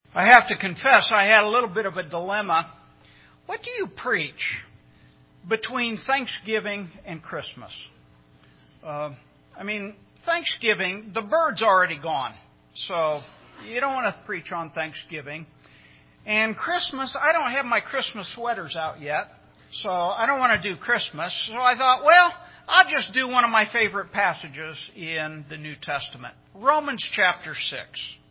I have to confess I had a little bit of a dilemma. What do you preach between Thanksgiving and Christmas? Thanksgiving, the bird's already gone, so you don't want to preach on Thanksgiving. And Christmas, I don't have my Christmas sweaters out yet, so I don't want to do Christmas. So I thought, well, I'll just do one of my favorite passages in the New Testament, Romans chapter 6.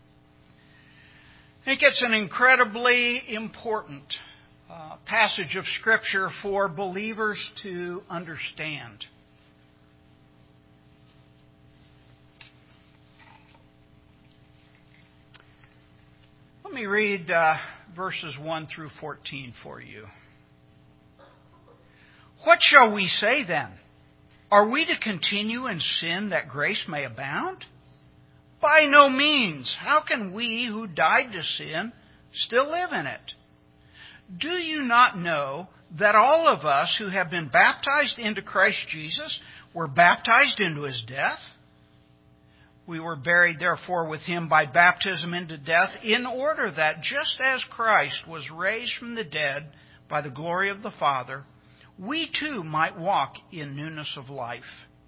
I think it's an incredibly important passage of Scripture for believers to understand. Let me read verses 1 through 14 for you. What shall we say then? Are we to continue in sin that grace may abound? By no means. How can we who died to sin still live in it? Do you not know that all of us who have been baptized into Christ Jesus were baptized into His death? We were buried, therefore, with Him by baptism into death, in order that just as Christ was raised from the dead by the glory of the Father, we too might walk in newness of life.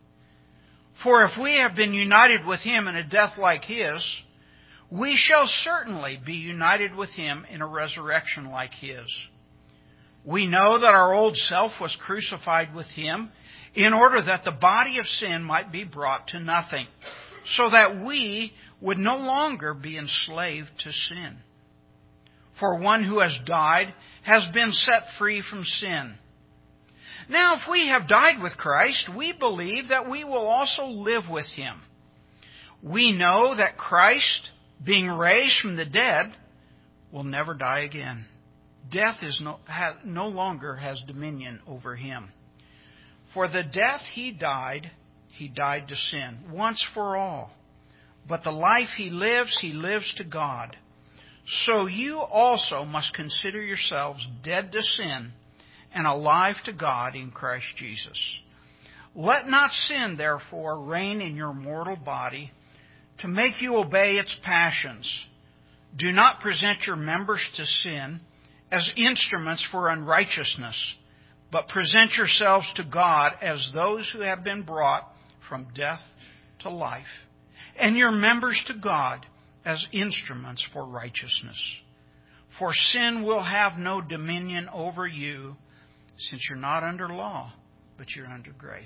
For if we have been united with Him in a death like His, we shall certainly be united with Him in a resurrection like His. We know that our old self was crucified with Him in order that the body of sin might be brought to nothing, so that we would no longer be enslaved to sin. For one who has died has been set free from sin. Now, if we have died with Christ, we believe that we will also live with Him. We know that Christ, being raised from the dead, will never die again. Death no longer has dominion over Him. For the death He died to sin, once for all. But the life He lives to God. So you also must consider yourselves dead to sin and alive to God in Christ Jesus. Let not sin, therefore, reign in your mortal body to make you obey its passions. Do not present your members to sin as instruments for unrighteousness, but present yourselves to God as those who have been brought from death to life, and your members to God as instruments for righteousness. For sin will have no dominion over you, since you're not under law, but you're under grace.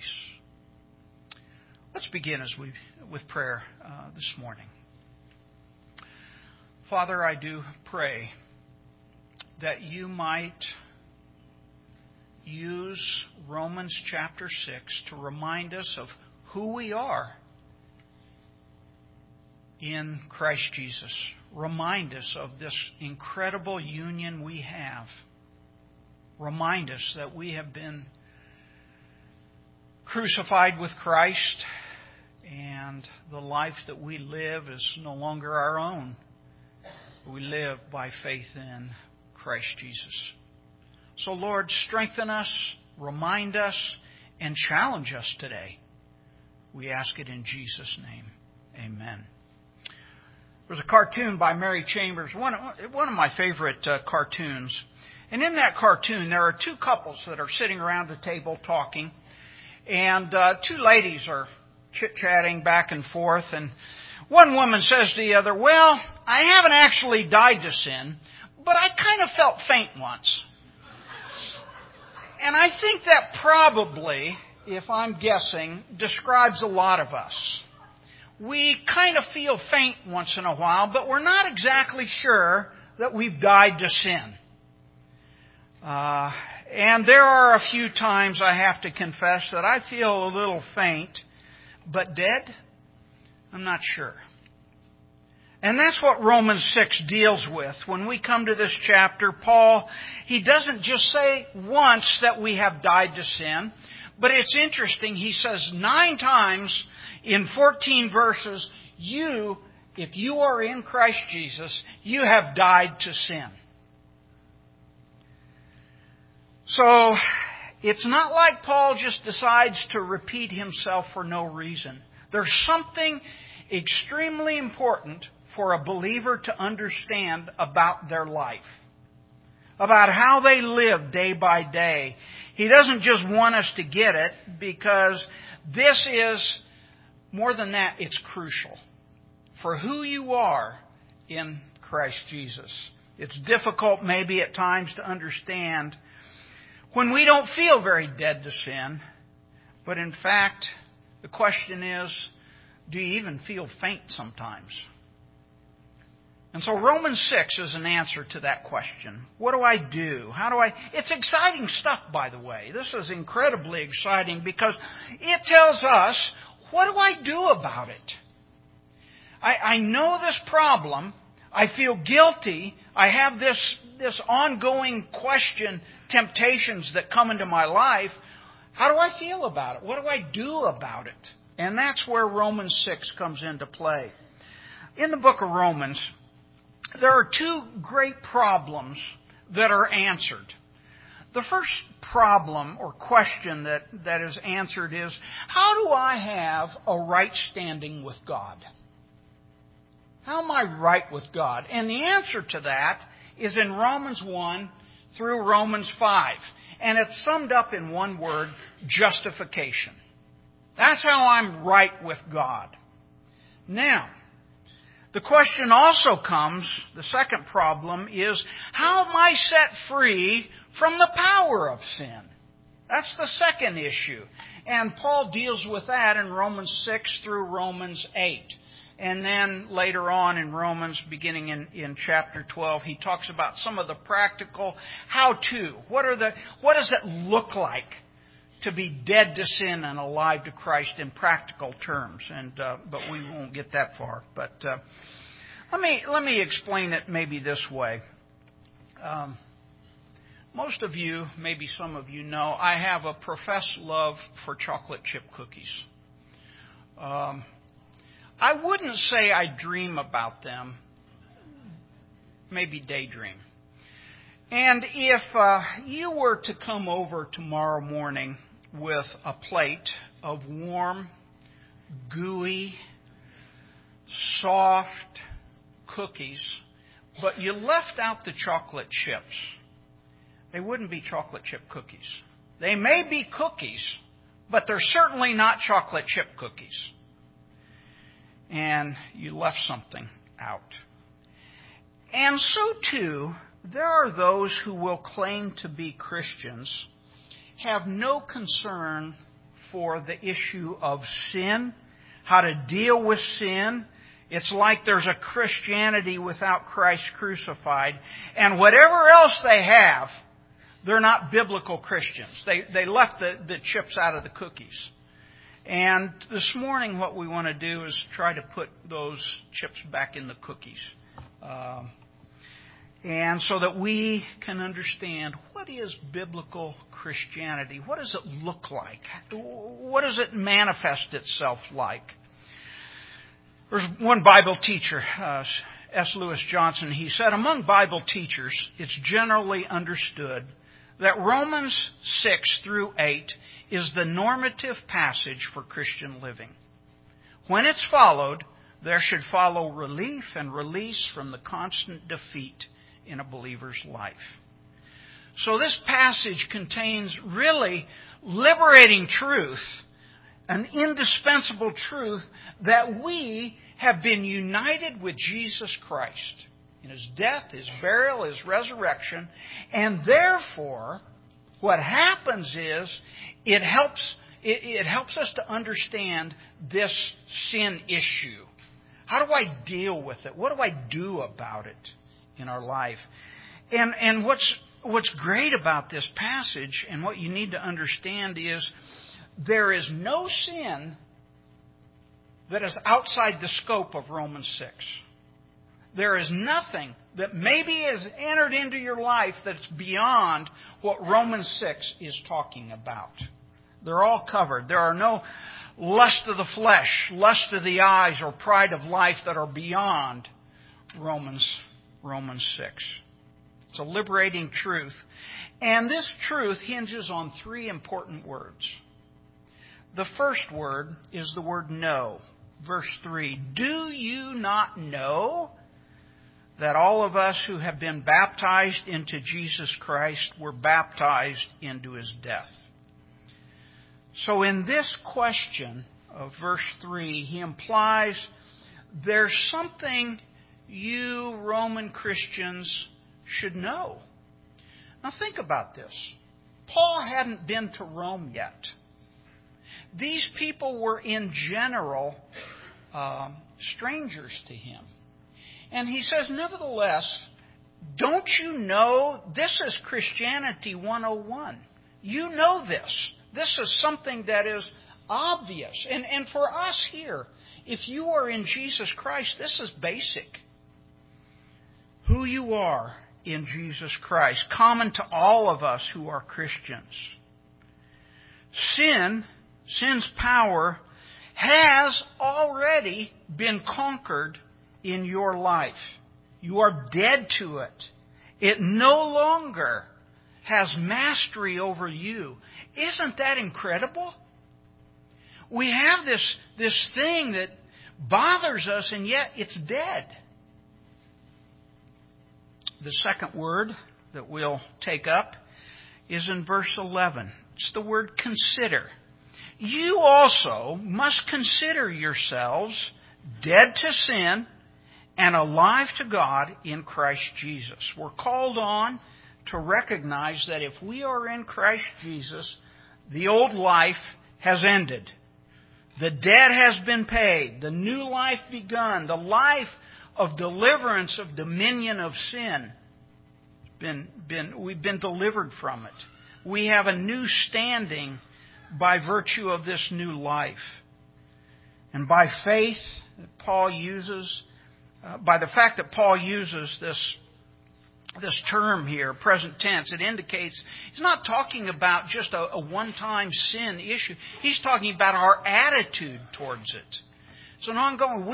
Let's begin with prayer this morning. Father, I do pray that you might use Romans chapter 6 to remind us of who we are in Christ Jesus. Remind us of this incredible union we have. Remind us that we have been crucified with Christ, and the life that we live is no longer our own. We live by faith in Christ Jesus. So, Lord, strengthen us, remind us, and challenge us today. We ask it in Jesus' name. Amen. There's a cartoon by Mary Chambers, one of my favorite cartoons. And in that cartoon, there are two couples that are sitting around the table talking. And two ladies are chit-chatting back and forth. And one woman says to the other, well, I haven't actually died to sin, but I kind of felt faint once. And I think that probably, if I'm guessing, describes a lot of us. We kind of feel faint once in a while, but we're not exactly sure that we've died to sin. And there are a few times, I have to confess, that I feel a little faint, but dead? I'm not sure. And that's what Romans 6 deals with. When we come to this chapter, Paul, he doesn't just say once that we have died to sin, but it's interesting. He says 9 times in 14 verses, if you are in Christ Jesus, you have died to sin. So, it's not like Paul just decides to repeat himself for no reason. There's something extremely important for a believer to understand about their life, about how they live day by day. He doesn't just want us to get it, because this is, more than that, it's crucial for who you are in Christ Jesus. It's difficult maybe at times to understand when we don't feel very dead to sin, but in fact, the question is, do you even feel faint sometimes? And so Romans 6 is an answer to that question. What do I do? How do I... It's exciting stuff, by the way. This is incredibly exciting because it tells us, what do I do about it? I know this problem. I feel guilty. I have this ongoing question, temptations that come into my life. How do I feel about it? What do I do about it? And that's where Romans 6 comes into play. In the book of Romans, there are two great problems that are answered. The first problem or question that is answered is, how do I have a right standing with God? How am I right with God? And the answer to that is in Romans 1 through Romans 5. And it's summed up in one word, justification. That's how I'm right with God. Now, the question also comes, the second problem is, how am I set free from the power of sin? That's the second issue. And Paul deals with that in Romans 6 through Romans 8. And then later on in Romans, beginning in chapter 12, he talks about some of the practical how-to. What does it look like to be dead to sin and alive to Christ in practical terms? But we won't get that far. But let me explain it maybe this way. Most of you, maybe some of you know, I have a professed love for chocolate chip cookies. I wouldn't say I dream about them, maybe daydream. And if you were to come over tomorrow morning with a plate of warm, gooey, soft cookies, but you left out the chocolate chips, they wouldn't be chocolate chip cookies. They may be cookies, but they're certainly not chocolate chip cookies. And you left something out. And so too, there are those who will claim to be Christians, have no concern for the issue of sin, how to deal with sin. It's like there's a Christianity without Christ crucified. And whatever else they have, they're not biblical Christians. They left the chips out of the cookies. And this morning what we want to do is try to put those chips back in the cookies. And so that we can understand, what is biblical Christianity? What does it look like? What does it manifest itself like? There's one Bible teacher, S. Lewis Johnson. He said, among Bible teachers, it's generally understood that Romans 6 through 8 is the normative passage for Christian living. When it's followed, there should follow relief and release from the constant defeat in a believer's life. So this passage contains really liberating truth, an indispensable truth that we have been united with Jesus Christ in His death, His burial, His resurrection, and therefore what happens is it helps us to understand this sin issue. How do I deal with it? What do I do about it in our life? And what's great about this passage, and what you need to understand, is there is no sin that is outside the scope of Romans 6. There is nothing that maybe has entered into your life that's beyond what Romans 6 is talking about. They're all covered. There are no lust of the flesh, lust of the eyes, or pride of life that are beyond Romans 6. It's a liberating truth. And this truth hinges on three important words. The first word is the word know. Verse 3, do you not know that all of us who have been baptized into Jesus Christ were baptized into His death. So in this question of verse 3, he implies there's something you Roman Christians should know. Now think about this. Paul hadn't been to Rome yet. These people were in general strangers to him. And he says, nevertheless, don't you know this is Christianity 101? You know this. This is something that is obvious. And for us here, if you are in Jesus Christ, this is basic. Who you are in Jesus Christ, common to all of us who are Christians. Sin's power has already been conquered in your life. You are dead to it. It no longer has mastery over you. Isn't that incredible? We have this thing that bothers us, and yet it's dead. The second word that we'll take up is in verse 11. It's the word consider. You also must consider yourselves dead to sin and alive to God in Christ Jesus. We're called on to recognize that if we are in Christ Jesus, the old life has ended. The debt has been paid. The new life begun. The life of deliverance of dominion of sin. We've been delivered from it. We have a new standing by virtue of this new life. And by faith, Paul uses, by the fact that Paul uses this term here, present tense, it indicates he's not talking about just a one-time sin issue. He's talking about our attitude towards it. It's an ongoing.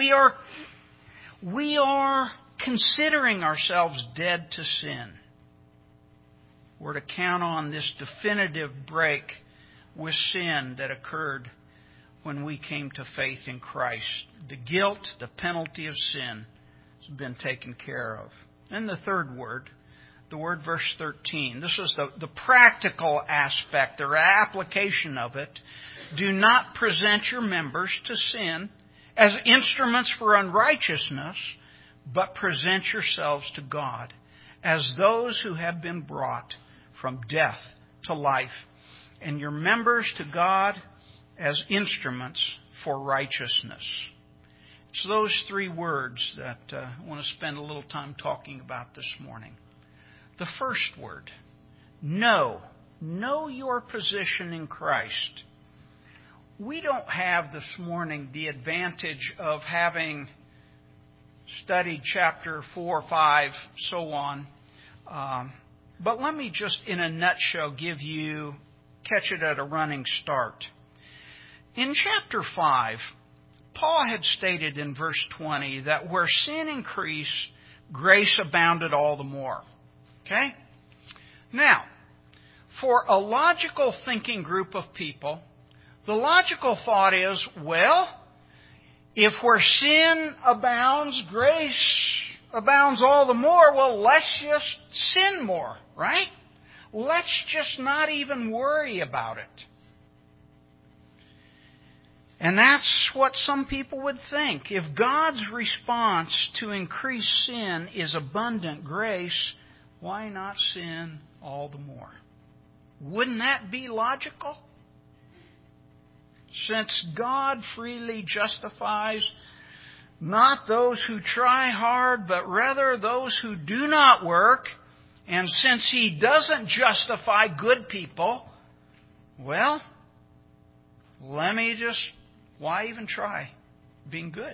We are considering ourselves dead to sin. We're to count on this definitive break with sin that occurred when we came to faith in Christ. The guilt, the penalty of sin has been taken care of. And the third word, the word verse 13. This is the practical aspect or application of it. Do not present your members to sin as instruments for unrighteousness, but present yourselves to God as those who have been brought from death to life, and your members to God as instruments for righteousness. It's those three words that I want to spend a little time talking about this morning. The first word, know. Know your position in Christ. We don't have this morning the advantage of having studied chapter 4, 5, so on. But let me just, in a nutshell, catch it at a running start. In chapter 5, Paul had stated in verse 20 that where sin increased, grace abounded all the more. Okay? Now, for a logical thinking group of people, the logical thought is, well, if where sin abounds, grace abounds all the more, well, let's just sin more, right? Let's just not even worry about it. And that's what some people would think. If God's response to increased sin is abundant grace, why not sin all the more? Wouldn't that be logical? Since God freely justifies not those who try hard, but rather those who do not work, and since He doesn't justify good people, well, why even try being good?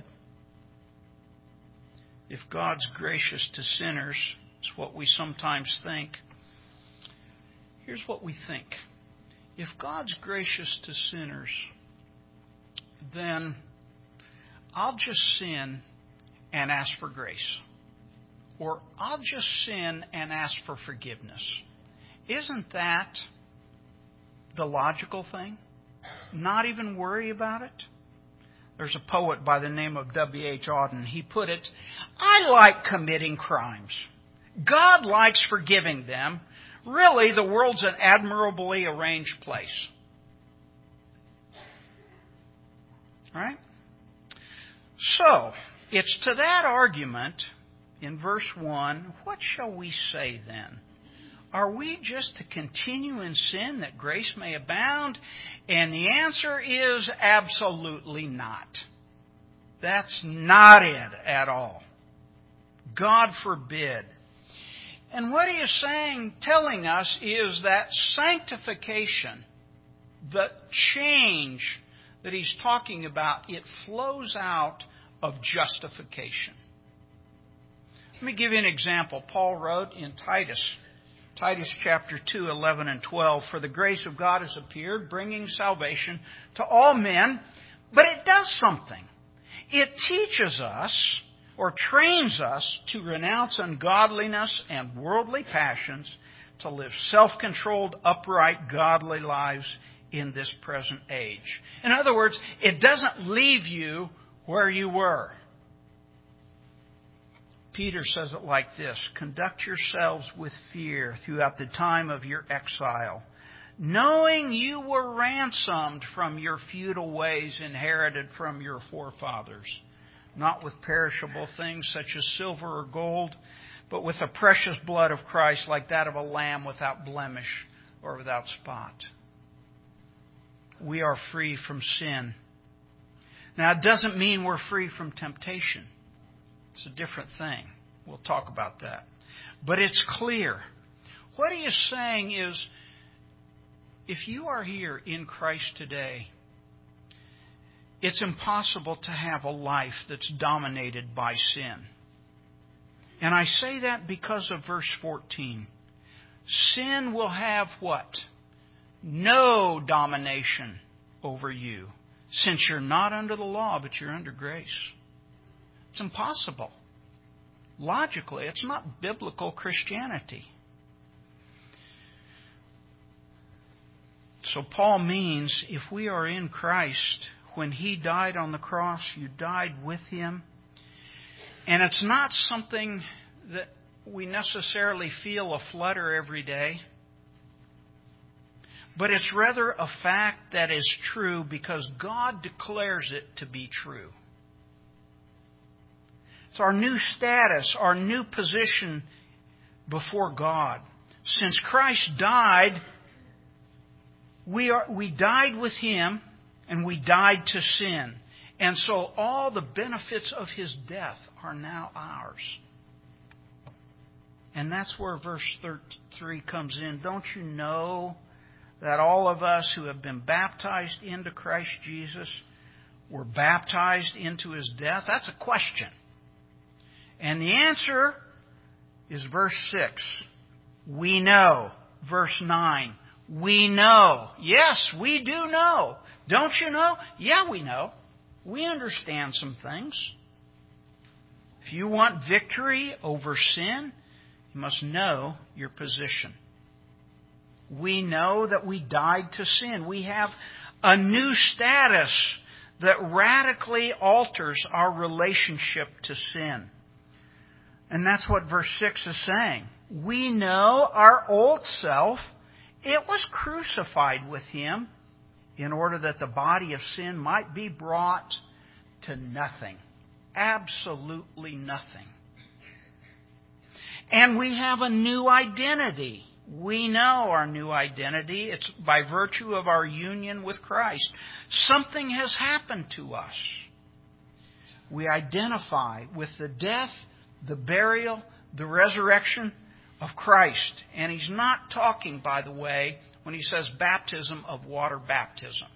If God's gracious to sinners, it's what we sometimes think. Here's what we think. If God's gracious to sinners, then I'll just sin and ask for grace. Or I'll just sin and ask for forgiveness. Isn't that the logical thing? Not even worry about it? There's a poet by the name of W.H. Auden. He put it, "I like committing crimes. God likes forgiving them. Really, the world's an admirably arranged place." Right? So, it's to that argument in verse 1, what shall we say then? Are we just to continue in sin that grace may abound? And the answer is absolutely not. That's not it at all. God forbid. And what he is telling us is that sanctification, the change that he's talking about, it flows out of justification. Let me give you an example. Paul wrote in Titus chapter 2, 11 and 12, "For the grace of God has appeared, bringing salvation to all men." But it does something. It teaches us or trains us to renounce ungodliness and worldly passions, to live self-controlled, upright, godly lives in this present age. In other words, it doesn't leave you where you were. Peter says it like this, "Conduct yourselves with fear throughout the time of your exile, knowing you were ransomed from your futile ways inherited from your forefathers, not with perishable things such as silver or gold, but with the precious blood of Christ, like that of a lamb without blemish or without spot." We are free from sin. Now, it doesn't mean we're free from temptation. It's a different thing. We'll talk about that. But it's clear. What he is saying is, if you are here in Christ today, it's impossible to have a life that's dominated by sin. And I say that because of verse 14. Sin will have what? No domination over you, since you're not under the law, but you're under grace. It's impossible. Logically, it's not biblical Christianity. So Paul means if we are in Christ, when He died on the cross, you died with Him. And it's not something that we necessarily feel a flutter every day. But it's rather a fact that is true because God declares it to be true. It's our new status, our new position before God. Since Christ died, we died with Him and we died to sin. And so all the benefits of His death are now ours. And that's where verse 3 comes in. Don't you know that all of us who have been baptized into Christ Jesus were baptized into His death? That's a question. And the answer is verse 6. We know. Verse 9. We know. Yes, we do know. Don't you know? Yeah, we know. We understand some things. If you want victory over sin, you must know your position. We know that we died to sin. We have a new status that radically alters our relationship to sin. And that's what verse 6 is saying. We know our old self, it was crucified with Him in order that the body of sin might be brought to nothing. Absolutely nothing. And we have a new identity. We know our new identity. It's by virtue of our union with Christ. Something has happened to us. We identify with the death, the burial, the resurrection of Christ. And he's not talking, by the way, when he says baptism, of water baptism.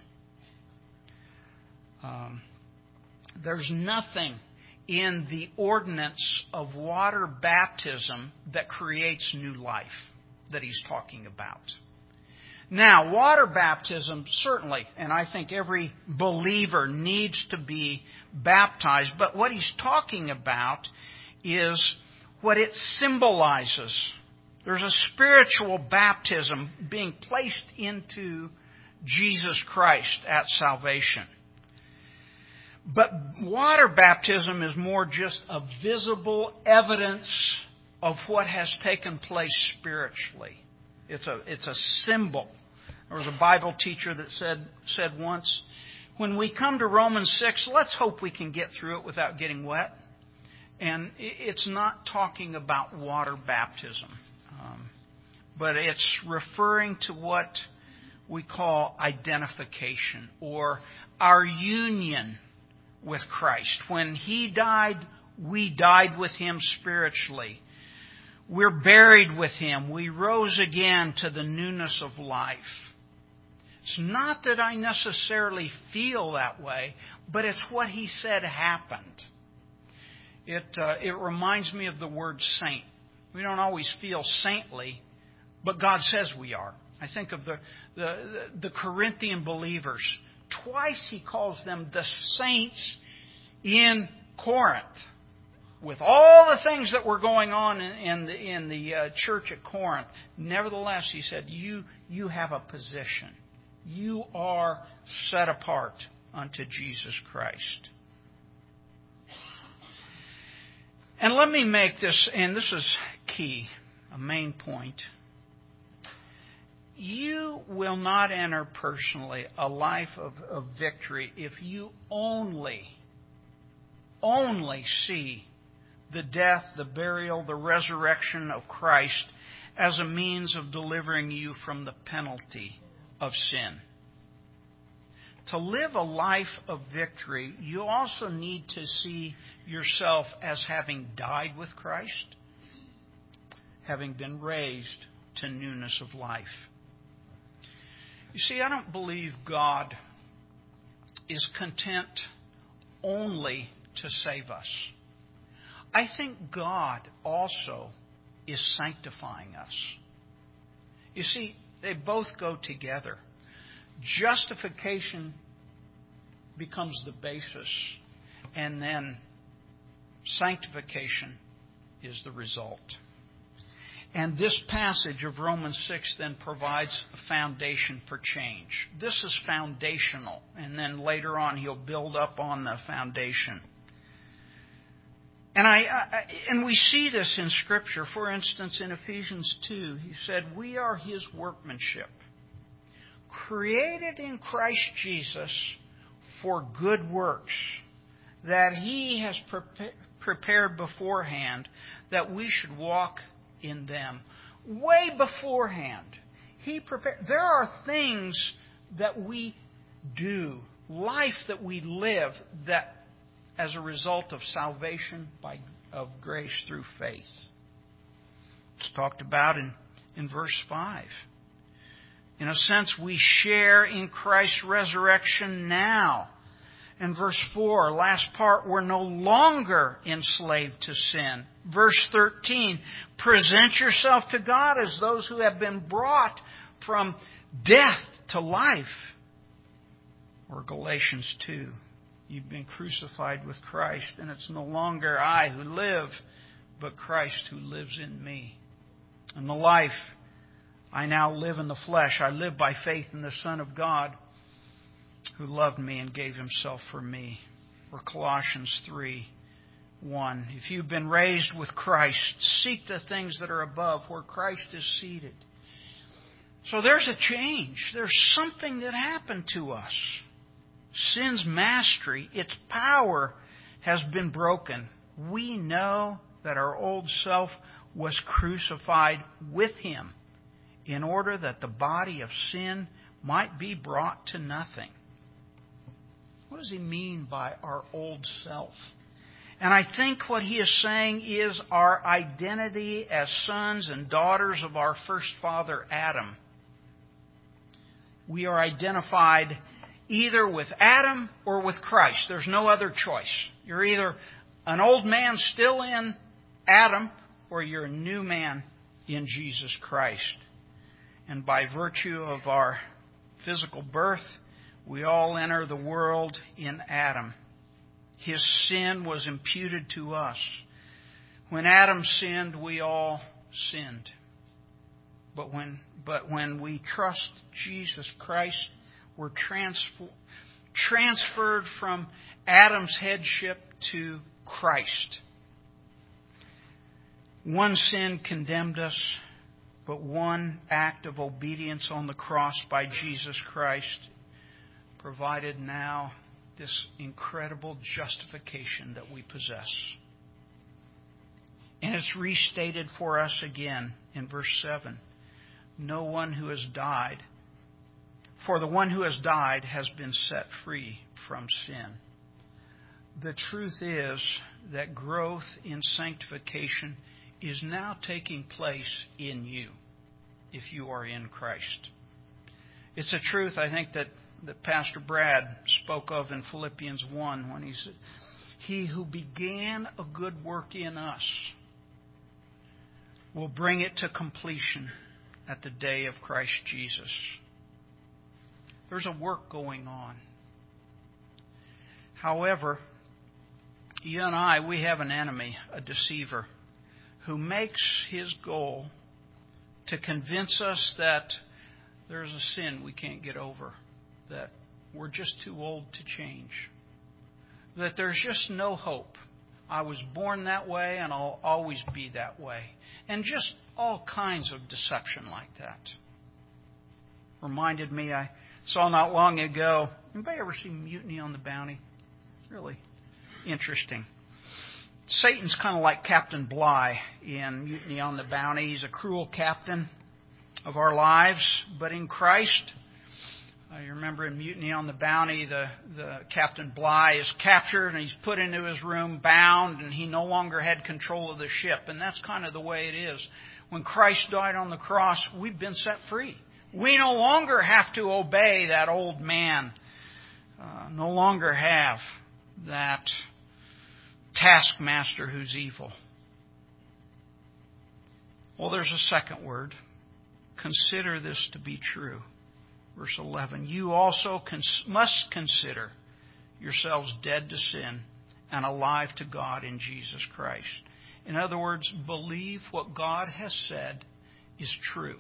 There's nothing in the ordinance of water baptism that creates new life that he's talking about. Now, water baptism, certainly, and I think every believer needs to be baptized, but what he's talking about is what it symbolizes. There's a spiritual baptism being placed into Jesus Christ at salvation. But water baptism is more just a visible evidence of what has taken place spiritually. It's a symbol. There was a Bible teacher that said once, when we come to Romans 6, let's hope we can get through it without getting wet. And it's not talking about water baptism, but it's referring to what we call identification, or our union with Christ. When He died, we died with Him spiritually. We're buried with Him. We rose again to the newness of life. It's not that I necessarily feel that way, but it's what He said happened. It reminds me of the word saint. We don't always feel saintly, but God says we are. I think of the Corinthian believers. Twice He calls them the saints in Corinth. With all the things that were going on in the church at Corinth, nevertheless, He said, you have a position. You are set apart unto Jesus Christ. And let me make this, and this is key, a main point. You will not enter personally a life of victory if you only see the death, the burial, the resurrection of Christ as a means of delivering you from the penalty of sin. To live a life of victory, you also need to see yourself as having died with Christ, having been raised to newness of life. You see, I don't believe God is content only to save us. I think God also is sanctifying us. You see, they both go together. Justification becomes the basis, and then sanctification is the result. And this passage of Romans 6 then provides a foundation for change. This is foundational, and then later on He'll build up on the foundation. And we see this in Scripture. For instance, in Ephesians 2, he said, we are His workmanship, created in Christ Jesus for good works, that He has prepared beforehand that we should walk in them. Way beforehand, He prepared. There are things that we do, life that we live, that as a result of salvation of grace through faith. It's talked about in verse 5. In a sense, we share in Christ's resurrection now. In verse 4, last part, we're no longer enslaved to sin. Verse 13, present yourself to God as those who have been brought from death to life. Or Galatians 2, you've been crucified with Christ, and it's no longer I who live, but Christ who lives in me. And the life I now live in the flesh, I live by faith in the Son of God, who loved me and gave Himself for me. Or Colossians 3:1. If you've been raised with Christ, seek the things that are above, where Christ is seated. So there's a change. There's something that happened to us. Sin's mastery, its power, has been broken. We know that our old self was crucified with Him in order that the body of sin might be brought to nothing. What does he mean by our old self? And I think what he is saying is our identity as sons and daughters of our first father, Adam. We are identified either with Adam or with Christ. There's no other choice. You're either an old man still in Adam, or you're a new man in Jesus Christ. And by virtue of our physical birth, we all enter the world in Adam. His sin was imputed to us. When Adam sinned, we all sinned. But when we trust Jesus Christ, we're transferred from Adam's headship to Christ. One sin condemned us, but one act of obedience on the cross by Jesus Christ provided now this incredible justification that we possess. And it's restated for us again in verse 7. No one who has died, for the one who has died has been set free from sin. The truth is that growth in sanctification is now taking place in you if you are in Christ. It's a truth, I think, that Pastor Brad spoke of in Philippians 1 when he said, He who began a good work in us will bring it to completion at the day of Christ Jesus. There's a work going on. However, you and I, we have an enemy, a deceiver, who makes his goal to convince us that there's a sin we can't get over, that we're just too old to change, that there's just no hope. I was born that way and I'll always be that way. And just all kinds of deception like that. Reminded me, I saw not long ago, anybody ever seen Mutiny on the Bounty? It's really interesting. Satan's kind of like Captain Bligh in Mutiny on the Bounty. He's a cruel captain of our lives, but in Christ, I remember in Mutiny on the Bounty, the Captain Bligh is captured and he's put into his room bound, and he no longer had control of the ship. And that's kind of the way it is. When Christ died on the cross, we've been set free. We no longer have to obey that old man. No longer have that taskmaster who's evil. Well, there's a second word. Consider this to be true. Verse 11, you also must consider yourselves dead to sin and alive to God in Jesus Christ. In other words, believe what God has said is true.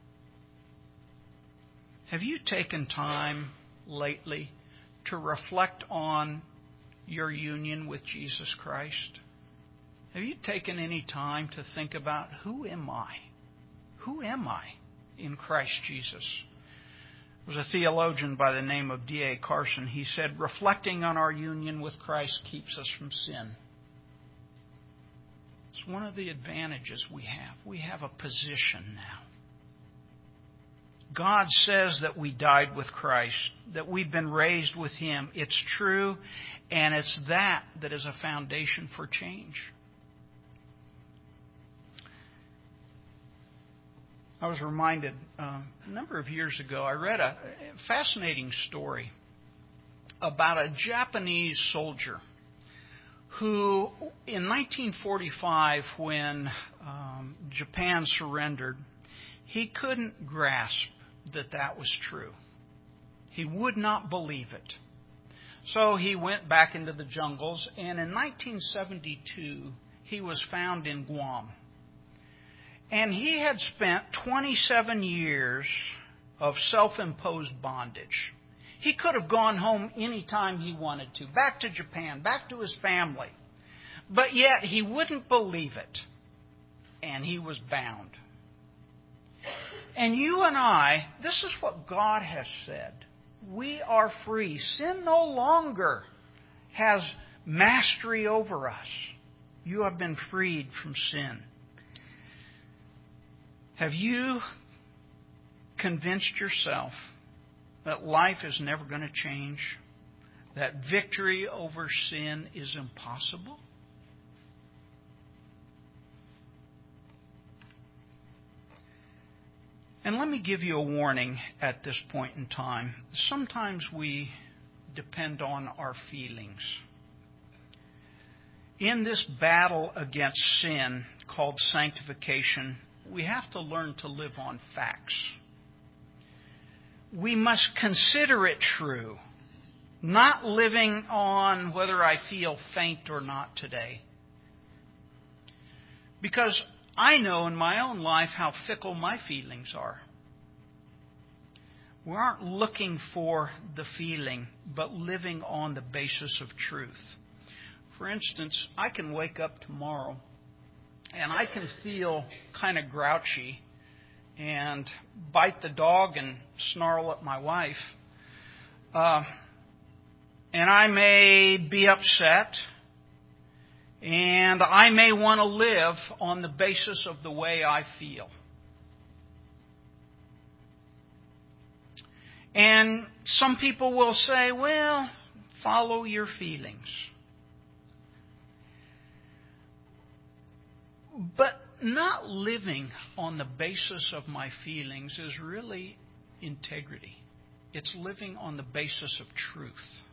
Have you taken time lately to reflect on your union with Jesus Christ? Have you taken any time to think about, who am I? Who am I in Christ Jesus? There was a theologian by the name of D.A. Carson. He said, reflecting on our union with Christ keeps us from sin. It's one of the advantages we have. We have a position now. God says that we died with Christ, that we've been raised with Him. It's true, and it's that is a foundation for change. I was reminded a number of years ago, I read a fascinating story about a Japanese soldier who, in 1945, when Japan surrendered, he couldn't grasp that was true. He would not believe it. So he went back into the jungles, and in 1972, he was found in Guam. And he had spent 27 years of self-imposed bondage. He could have gone home any time he wanted to, back to Japan, back to his family. But yet he wouldn't believe it, and he was bound. And you and I, this is what God has said. We are free. Sin no longer has mastery over us. You have been freed from sin. Have you convinced yourself that life is never going to change? That victory over sin is impossible? And let me give you a warning at this point in time. Sometimes we depend on our feelings. In this battle against sin called sanctification, we have to learn to live on facts. We must consider it true, not living on whether I feel faint or not today. Because I know in my own life how fickle my feelings are. We aren't looking for the feeling, but living on the basis of truth. For instance, I can wake up tomorrow and I can feel kind of grouchy and bite the dog and snarl at my wife. And I may be upset, and I may want to live on the basis of the way I feel. And some people will say, well, follow your feelings. But not living on the basis of my feelings is really integrity. It's living on the basis of truth.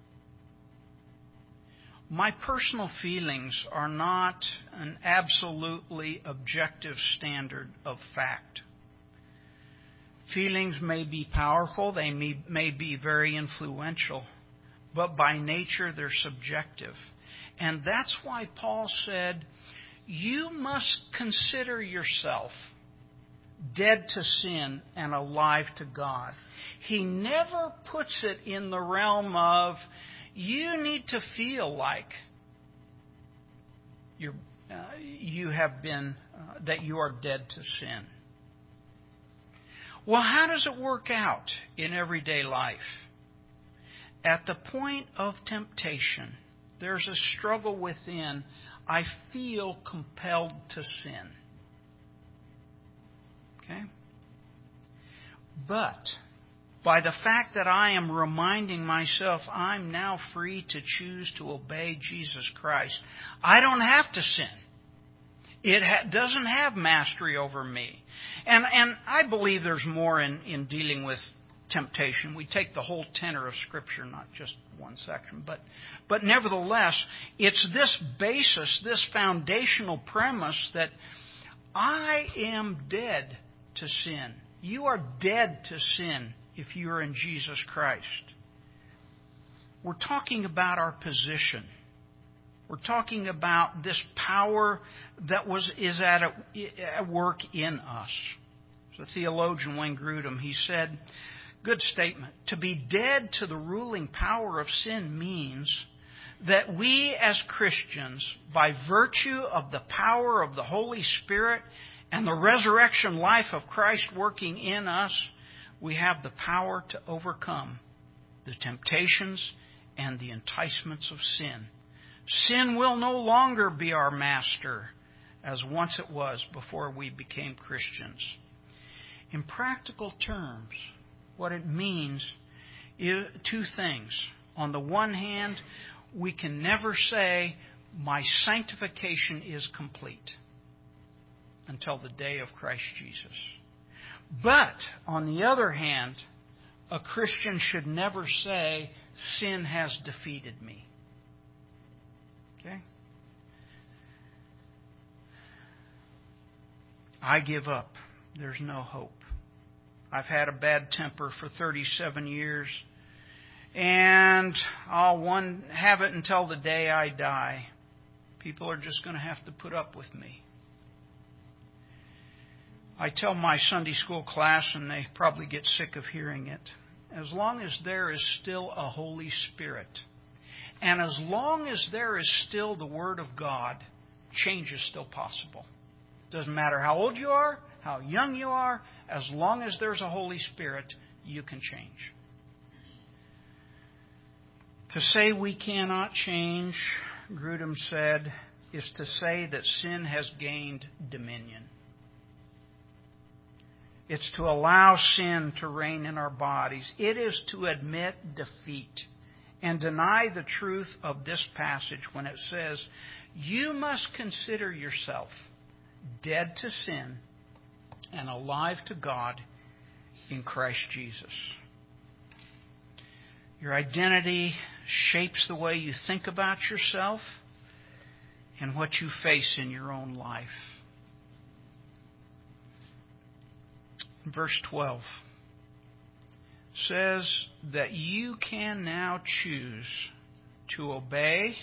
My personal feelings are not an absolutely objective standard of fact. Feelings may be powerful, they may be very influential, but by nature they're subjective. And that's why Paul said, you must consider yourself dead to sin and alive to God. He never puts it in the realm of, you need to feel like you have been, that you are dead to sin. Well, how does it work out in everyday life? At the point of temptation, there's a struggle within. I feel compelled to sin. Okay? But by the fact that I am reminding myself I'm now free to choose to obey Jesus Christ, I don't have to sin. It doesn't have mastery over me. And I believe there's more in dealing with temptation. We take the whole tenor of Scripture, not just one section. But nevertheless, it's this basis, this foundational premise that I am dead to sin. You are dead to sin if you are in Jesus Christ. We're talking about our position. We're talking about this power that is at work in us. The theologian Wayne Grudem, he said, good statement, to be dead to the ruling power of sin means that we as Christians, by virtue of the power of the Holy Spirit and the resurrection life of Christ working in us, we have the power to overcome the temptations and the enticements of sin. Sin will no longer be our master as once it was before we became Christians. In practical terms, what it means is two things. On the one hand, we can never say, my sanctification is complete until the day of Christ Jesus. But, on the other hand, a Christian should never say, sin has defeated me. Okay? I give up. There's no hope. I've had a bad temper for 37 years, and I'll have it until the day I die. People are just going to have to put up with me. I tell my Sunday school class, and they probably get sick of hearing it, as long as there is still a Holy Spirit, and as long as there is still the Word of God, change is still possible. Doesn't matter how old you are, how young you are, as long as there's a Holy Spirit, you can change. To say we cannot change, Grudem said, is to say that sin has gained dominion. It's to allow sin to reign in our bodies. It is to admit defeat and deny the truth of this passage when it says, you must consider yourself dead to sin and alive to God in Christ Jesus. Your identity shapes the way you think about yourself and what you face in your own life. Verse 12 says that you can now choose to obey.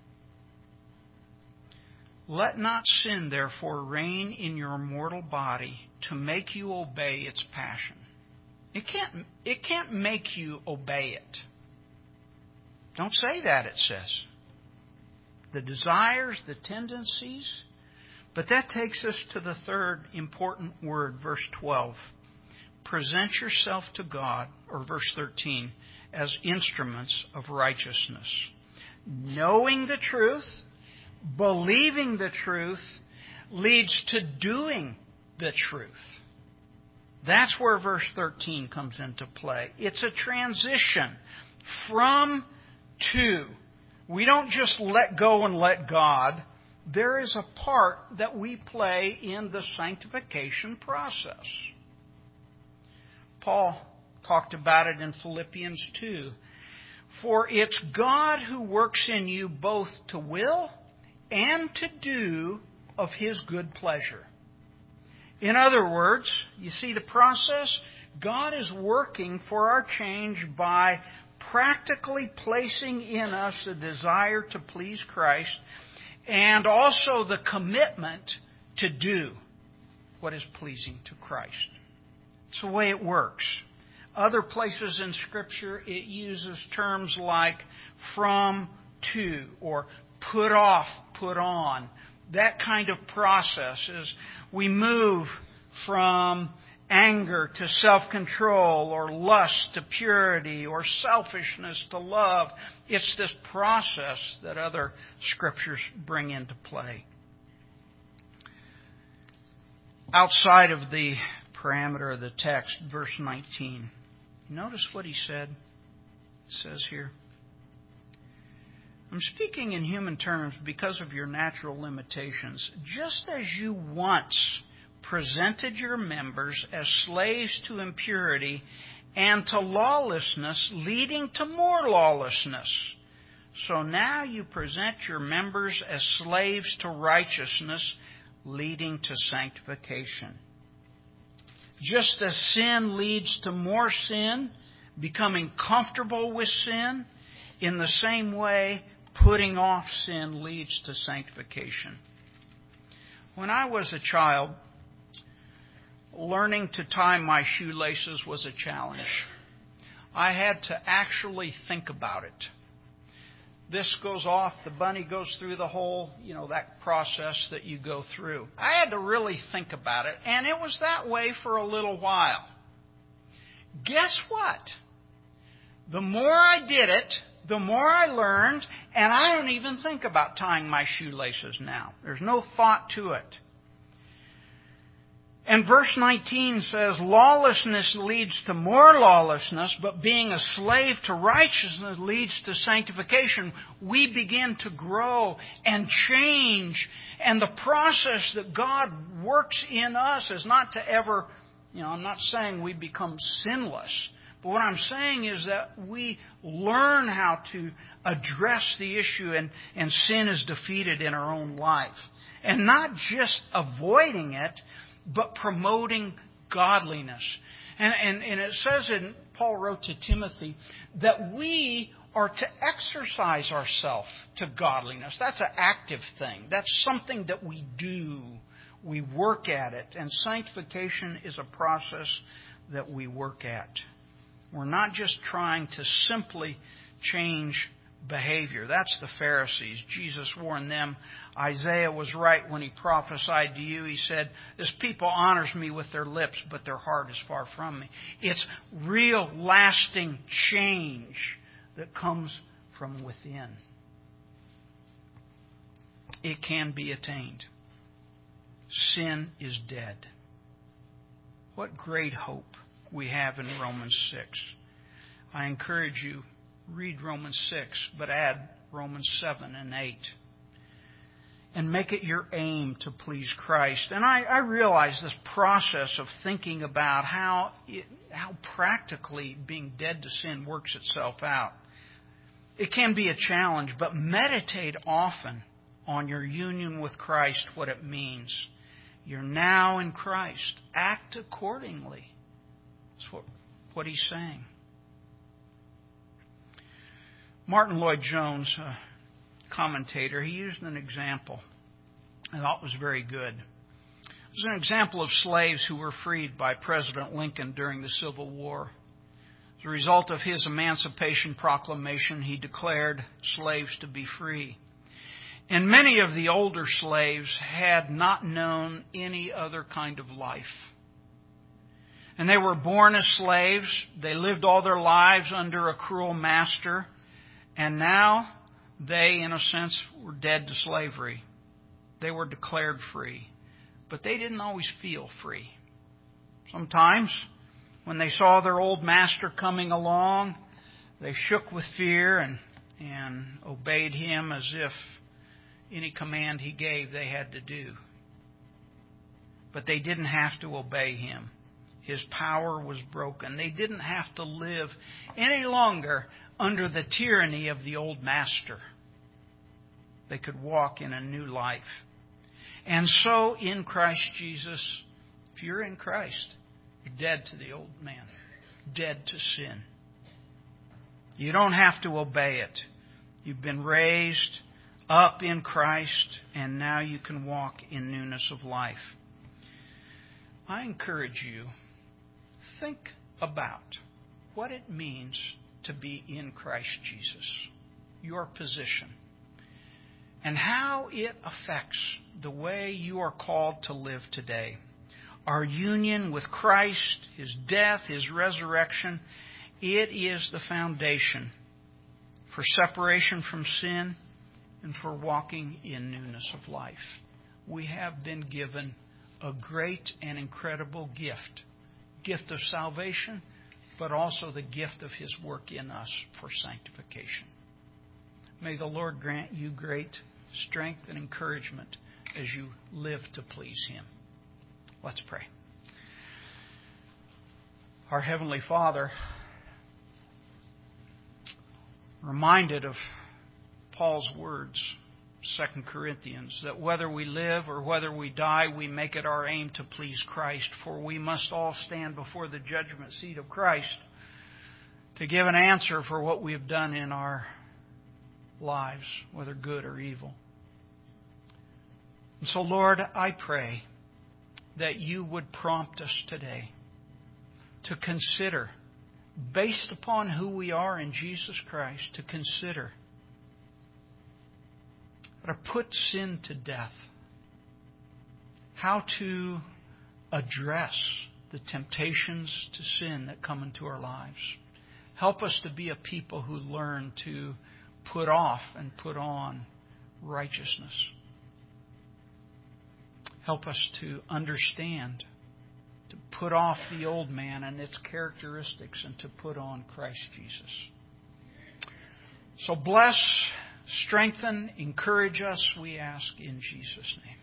Let not sin, therefore, reign in your mortal body to make you obey its passion. It can't make you obey it. Don't say that, it says. The desires, the tendencies. But that takes us to the third important word, verse 12. Present yourself to God, or verse 13, as instruments of righteousness. Knowing the truth, believing the truth, leads to doing the truth. That's where verse 13 comes into play. It's a transition from to. We don't just let go and let God. There is a part that we play in the sanctification process. Paul talked about it in Philippians 2. For it's God who works in you both to will and to do of His good pleasure. In other words, you see the process? God is working for our change by practically placing in us a desire to please Christ and also the commitment to do what is pleasing to Christ. It's the way it works. Other places in Scripture, it uses terms like from to or put off, put on. That kind of process is we move from anger to self-control or lust to purity or selfishness to love. It's this process that other Scriptures bring into play. Outside of the parameter of the text, verse 19. Notice what he said. It says here, I'm speaking in human terms because of your natural limitations. Just as you once presented your members as slaves to impurity and to lawlessness, leading to more lawlessness, so now you present your members as slaves to righteousness, leading to sanctification. Just as sin leads to more sin, becoming comfortable with sin, in the same way, putting off sin leads to sanctification. When I was a child, learning to tie my shoelaces was a challenge. I had to actually think about it. This goes off, the bunny goes through the hole, that process that you go through. I had to really think about it, and it was that way for a little while. Guess what? The more I did it, the more I learned, and I don't even think about tying my shoelaces now. There's no thought to it. And verse 19 says, lawlessness leads to more lawlessness, but being a slave to righteousness leads to sanctification. We begin to grow and change. And the process that God works in us is not to ever, I'm not saying we become sinless. But what I'm saying is that we learn how to address the issue and sin is defeated in our own life. And not just avoiding it, but promoting godliness. And it says Paul wrote to Timothy, that we are to exercise ourselves to godliness. That's an active thing. That's something that we do. We work at it. And sanctification is a process that we work at. We're not just trying to simply change behavior. That's the Pharisees. Jesus warned them. Isaiah was right when he prophesied to you. He said, this people honors me with their lips, but their heart is far from me. It's real, lasting change that comes from within. It can be attained. Sin is dead. What great hope we have in Romans 6. I encourage you, read Romans 6, but add Romans 7 and 8. And make it your aim to please Christ. And I realize this process of thinking about how practically being dead to sin works itself out. It can be a challenge, but meditate often on your union with Christ, what it means. You're now in Christ. Act accordingly. That's what he's saying. Martin Lloyd-Jones, a commentator, he used an example I thought was very good. There's an example of slaves who were freed by President Lincoln during the Civil War. As a result of his Emancipation Proclamation, he declared slaves to be free. And many of the older slaves had not known any other kind of life. And they were born as slaves. They lived all their lives under a cruel master. And now they, in a sense, were dead to slavery. They were declared free. But they didn't always feel free. Sometimes, when they saw their old master coming along, they shook with fear and obeyed him as if any command he gave they had to do. But they didn't have to obey him. His power was broken. They didn't have to live any longer under the tyranny of the old master. They could walk in a new life. And so in Christ Jesus, if you're in Christ, you're dead to the old man, dead to sin. You don't have to obey it. You've been raised up in Christ, and now you can walk in newness of life. I encourage you, think about what it means to be in Christ Jesus, your position, and how it affects the way you are called to live today. Our union with Christ, His death, His resurrection, it is the foundation for separation from sin and for walking in newness of life. We have been given a great and incredible gift of salvation, but also the gift of His work in us for sanctification. May the Lord grant you great strength and encouragement as you live to please Him. Let's pray. Our Heavenly Father, reminded of Paul's words, 2 Corinthians, that whether we live or whether we die, we make it our aim to please Christ, for we must all stand before the judgment seat of Christ to give an answer for what we have done in our lives, whether good or evil. And so, Lord, I pray that you would prompt us today to consider, based upon who we are in Jesus Christ, to consider how to put sin to death, how to address the temptations to sin that come into our lives. Help us to be a people who learn to put off and put on righteousness. Help us to understand, to put off the old man and its characteristics and to put on Christ Jesus. So bless, strengthen, encourage us, we ask in Jesus' name.